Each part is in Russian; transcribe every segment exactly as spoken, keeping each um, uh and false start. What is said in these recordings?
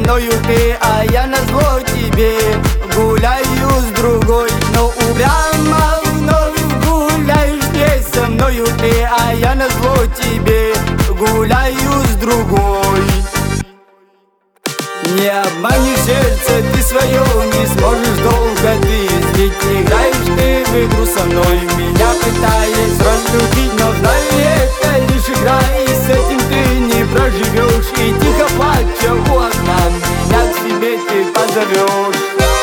мною ты, а я назло тебе гуляю с другой. Но упрямо вновь гуляешь не со мною ты, а я назло тебе гуляю с другой. Не обманешь сердце ты свое, не сможешь долго ты злить. Играешь ты в игру со мной, меня пытаясь разлюбить, но знай, это лишь игра, и с этим ты не проживешь. И тихо плача у окна меня к себе ты позовешь.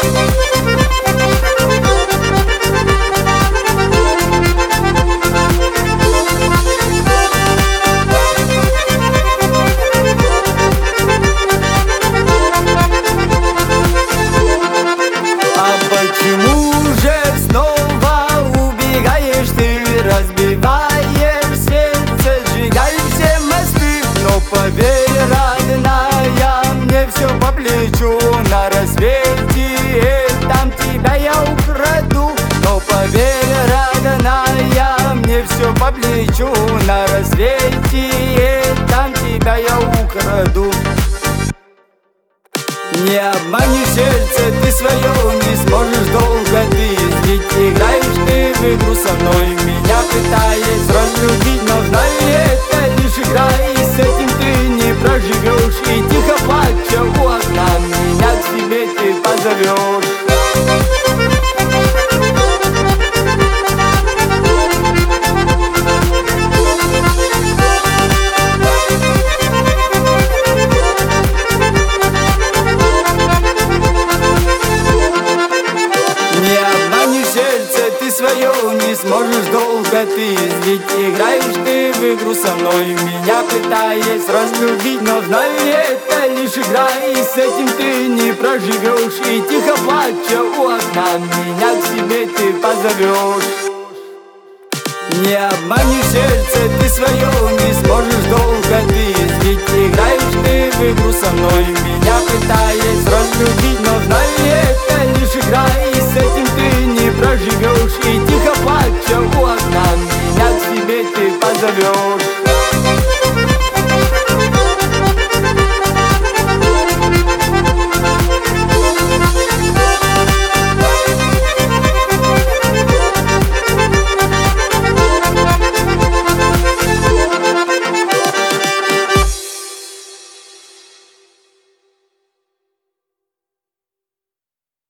Почему же снова убегаешь ты, разбиваешь сердце, сжигаешь все мосты? Но поверь, родная, мне все по плечу, на рассвете там тебя я украду. Но поверь, родная, мне все по плечу, на рассвете там тебя я украду. Не обманешь сердце ты свое, не сможешь долго ты злить. Играешь ты в игру со мной, меня пытаясь разлюбить, но знай, это лишь игра, и с этим ты не проживешь. И тихо плача у окна меня к себе ты позовешь. Не сможешь долго ты злить. Играешь ты в игру со мной, меня пытаясь разлюбить, но знай, это лишь игра, и с этим ты не проживешь. И тихо плача у окна меня к себе ты позовешь. Не обманешь сердце ты свое, не сможешь долго ты злить. Играешь ты в игру со мной, меня пытаясь разлюбить, но знай,